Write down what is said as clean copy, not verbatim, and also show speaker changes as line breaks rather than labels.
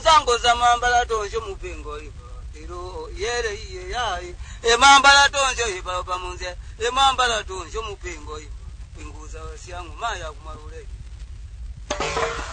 zango za mambala tonjo mupingo ipo iro yere iye yai mambala tonjo ipo pamunze mambala tonjo mupingo ipo pinguza wasiangu maya kumarule